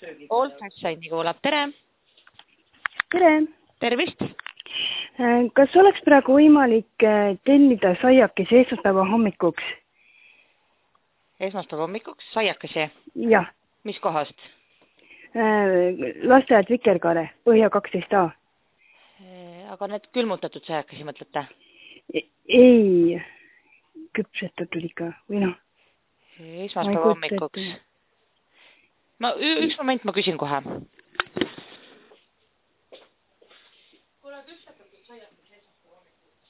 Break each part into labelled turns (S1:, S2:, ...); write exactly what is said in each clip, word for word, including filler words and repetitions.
S1: Old Fashion'i kuulab, tere!
S2: Tere!
S1: Tervist!
S2: Kas oleks praegu võimalik tellida saiakesi esmaspäeva hommikuks?
S1: Esmaspäeva hommikuks saiakesi?
S2: Jah.
S1: Mis kohast?
S2: Lasteaed Vikerkaare, Põhja kaksteist A.
S1: Aga need külmutatud saiakesi mõtlete?
S2: Ei, küpsetatud ikka, või noh.
S1: Esmaspäeva hommikuks. Ma, üks moment, ma küsin kohe. Kuule, küpsetatud saiakesi esmaspäeva hommikuks.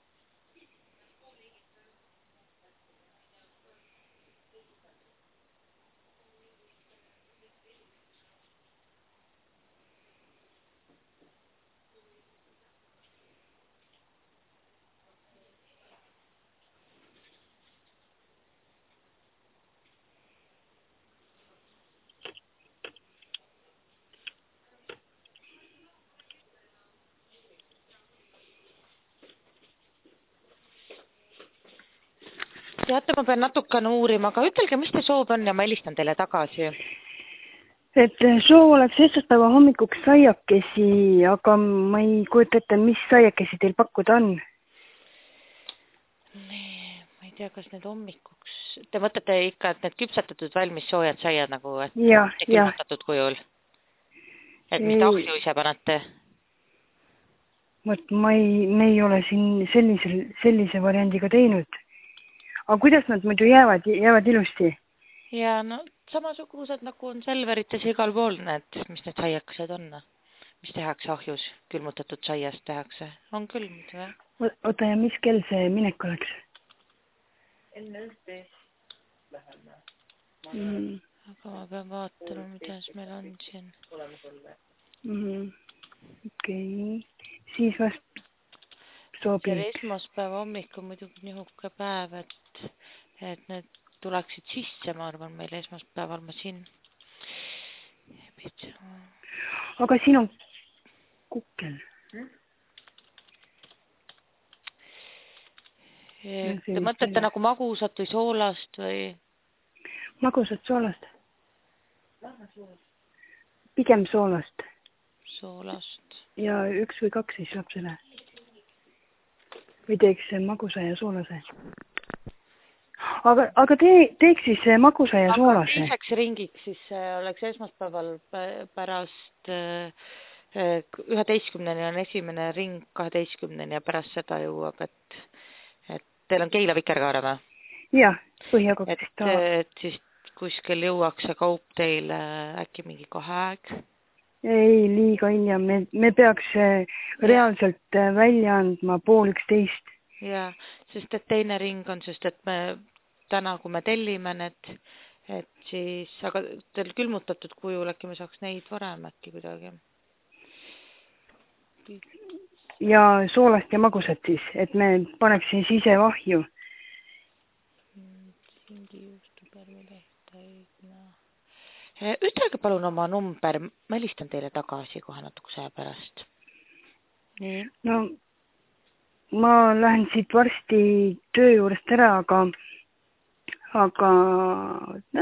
S1: Teate, ma pean natukene uurima, aga ütelge, mis te soov on ja ma helistan teile tagasi.
S2: Et soov oleks esmaspäeva hommikuks saiakesi, aga ma ei kujuta ette, mis saiakesi teil pakkuda on.
S1: Ma ei tea, kas need hommikuks... Te mõtlete ikka, et need küpsetatud valmis soojad saiad nagu, et
S2: ja,
S1: külmutatud kujul? Et mis te ahju ise panete?
S2: Mõt, ma ei, me ei ole siin sellise, sellise variandiga teinud. Aga kuidas nad muidu jäävad, jäävad ilusti?
S1: Ja no samasugused nagu on Selverites igal pool need, mis need saiakesed on. Mis tehakse ahjus, külmutatud saiast tehakse. On küll muidu, jah.
S2: Oota, ja mis kell see minek oleks?
S3: Enne üksteist läheme.
S2: Mm.
S1: Aga ma pean vaatama, midas meil on siin.
S3: Tuleme sulle.
S2: Mm. Okei. Okay. Siis vast sobib.
S1: See esmaspäeva hommik on muidugi nihuke päev, et, et need tuleksid sisse, ma arvan, meil esmaspäeval ma siin.
S2: Aga siin on kukkel.
S1: Hmm? Te mõtlete nagu magusat või soolast või?
S2: Magusat soolast. Pigem soolast.
S1: Soolast.
S2: Ja üks või kaks siis lapsele. Või teeks magusa ja soolase. Aga, aga te, teeks siis magusa ja
S1: aga
S2: soolase.
S1: Aga teiseks ringiks siis oleks esmaspäeval pärast üheteistkümneni on esimene ring kaheteistkümneni ja pärast seda jõuab, et, et teil on Keila Vikerkaare või?
S2: Jah, Põhja kaksteist A.
S1: Et, et siis kuskil jõuaks see kaup teile äkki mingi kahe aeg?
S2: Ei, liiga hilja. Me, me peaks reaalselt välja andma pool üksteist.
S1: Ja, sest et teine ring on, sest et me täna, kui me tellime need, et siis, aga teil külmutatud kujul äkki me saaks neid varem äkki kuidagi.
S2: Ja soolast ja magusat siis, et me paneksin ise vahju.
S1: Singi juustu pärmi tehtaidna. Ütelge palun oma number, ma helistan teile tagasi kohe natukese aja pärast. Nii.
S2: No, ma lähen siit varsti töö juurest ära, aga, aga, no.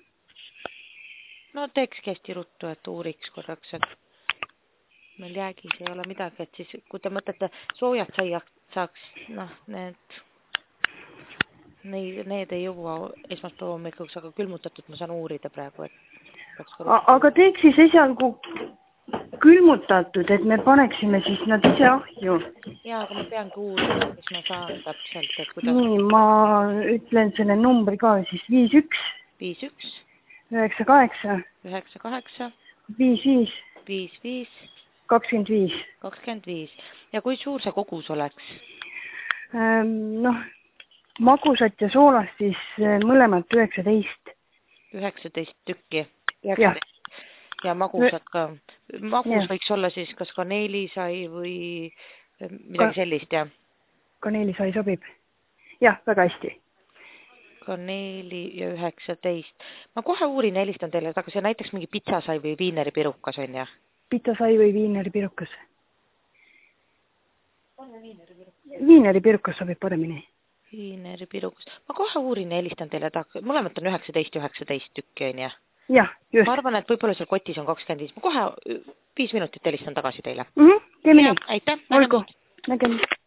S1: No teeks hästi ruttu, et uuriks korraks, et meil jäägis ei ole midagi, et siis, kui te mõtlete soojad saiad saaks, noh, need, need, need ei jõua esmaspäeva hommikuks, aga külmutatud ma saan uurida praegu, et
S2: aga teeks siis esialgu külmutatud, et me paneksime siis nad ise ahju.
S1: Jaa, aga ma peangi uurida, mis ma saan täpselt, et kuidas...
S2: Nii, ma ütlen selle numbri ka siis viis üks.
S1: viis üks.
S2: üheksa kaheksa.
S1: üheksa kaheksa.
S2: viis viis.
S1: viis viis.
S2: kakskümmend viis.
S1: kakskümmend viis. Ja kui suur see kogus oleks?
S2: Noh, magusat ja soolast siis mõlemad üheksateist.
S1: üheksateist tükki.
S2: Ja.
S1: ja magusad ka. Magus
S2: ja.
S1: Võiks olla siis kas kaneelisai või midagi ka, sellist, jah?
S2: Kaneelisai sobib. Jah, väga hästi.
S1: Kaneeli ja üheksateist. Ma kohe uurin ja helistan teile tagasi. Näiteks mingi pitsasai või viineripirukas on, jah?
S2: Pitsasai või viineripirukas? Viineripirukas sobib paremini.
S1: Viineripirukas. Ma kohe uurin ja helistan teile tagasi. Mõlemat on üheksateist üheksateist tükki, on, jah?
S2: jah, just.
S1: Ma arvan, et võib-olla seal kotis on kakskümmend viis. Ma kohe viis minutit helistan tagasi teile.
S2: Mhm, teeme nii.
S1: Aitäh.
S2: Olgu. Nägemist.